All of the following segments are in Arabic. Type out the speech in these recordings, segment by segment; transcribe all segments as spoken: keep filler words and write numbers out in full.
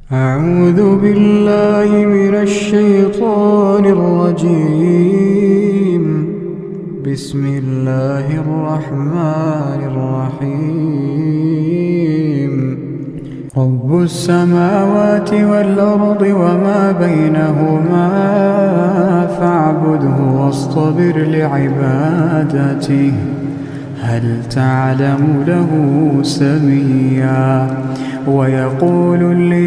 أعوذ بالله من الشيطان الرجيم. بسم الله الرحمن الرحيم. رب السماوات والأرض وما بينهما فاعبده واصطبر لعبادته هل تعلم له سميا. ويقول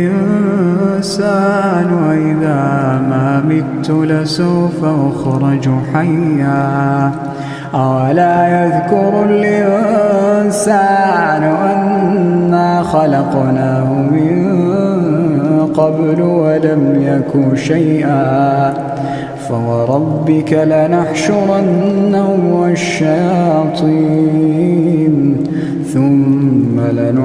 الإنسان إذا ما مت لسوف أخرج حيا. أولا يذكر الإنسان أنا خلقناه من قبل ولم يك شيئا. فوربك لنحشرنهم والشياطين ثم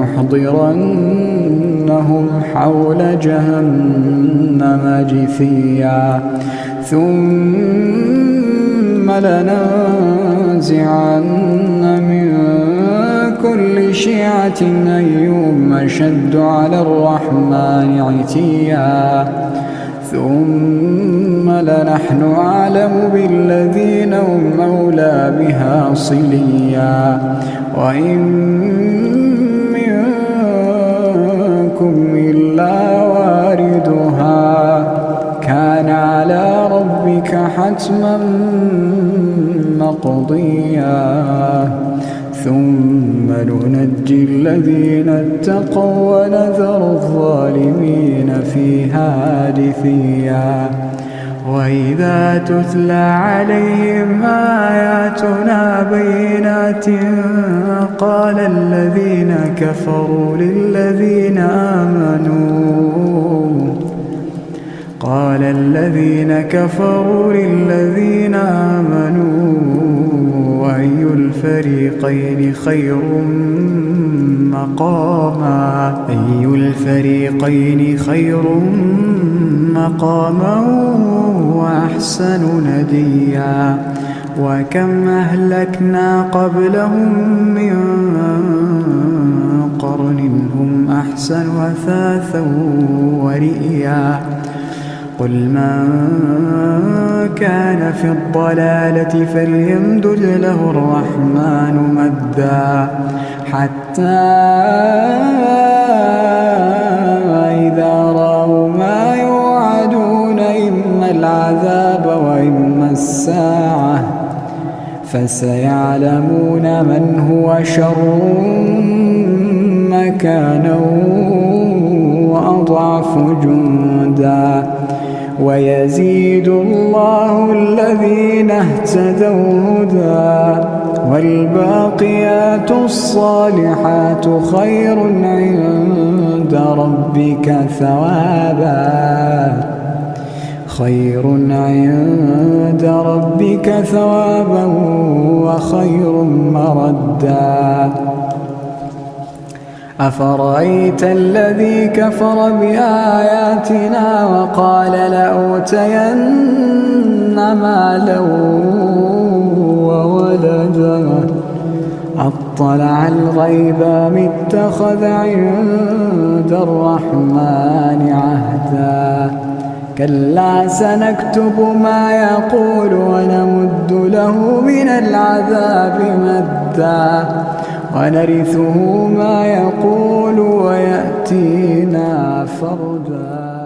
لنحضرنهم حول جهنم جثيا. ثم لننزعن من كل شيعة أيهم أشد على الرحمن عتيا. ثم لنحن أعلم بالذين هم أولى بها صليا. وإن منكم إلا واردها كان على ربك حتما مقضيا. ثم ننجي الذين اتقوا ونذر الظالمين فيها جثيا. وإذا تتلى عليهم آياتنا بينات قال الذين كفروا للذين آمنوا قال الذين كفروا للذين آمنوا أي الفريقين خير مقاما أي الفريقين خير مقاما وأحسن نديا. وكم أهلكنا قبلهم من قرن هم أحسن أثاثا ورئيا. قل من كان في الضلالة فليمدد له الرحمن مدا حتى إذا رأوا ما يوعدون إما العذاب وإما الساعة فسيعلمون من هو شر مكانا وأضعف جندا. ويزيد الله الذين اهتدوا هدى والباقيات الصالحات خير عند ربك ثوابا خير عند ربك ثوابا وخير مردا. أفرأيت الذي كفر بآياتنا وقال لأوتين مالا وولدا أطلع الغيب أم اتخذ عند الرحمن عهدا. كلا سنكتب ما يقول ونمد له من العذاب مدا ونرثه ما يقول ويأتينا فردا.